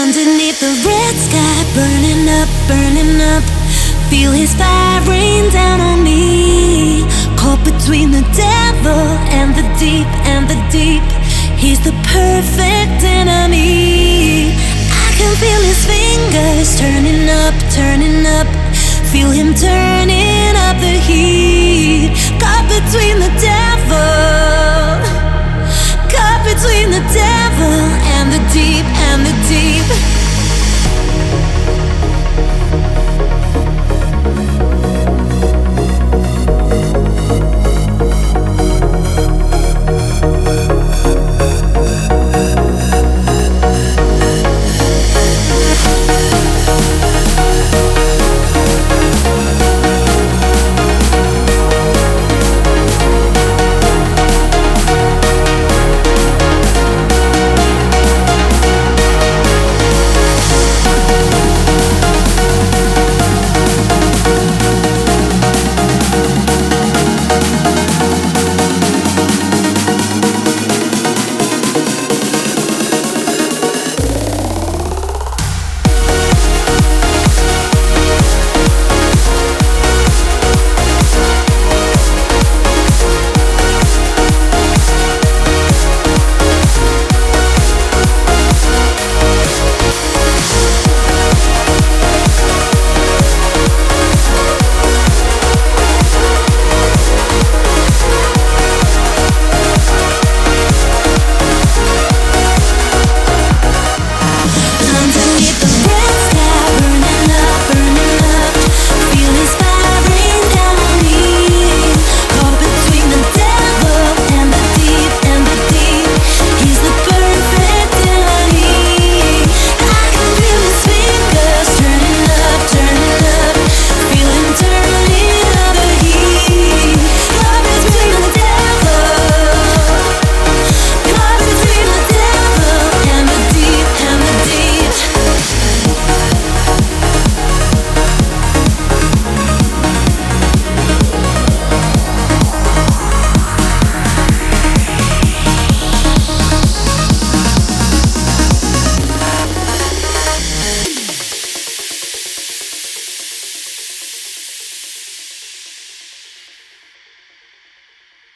Underneath the red sky, burning up, burning up. Feel his fire rain down on me. Caught between the devil and the deep, and the deep. He's the perfect enemy. I can feel his fingers turning up, turning up. Feel him turning up the heat. Caught between the devil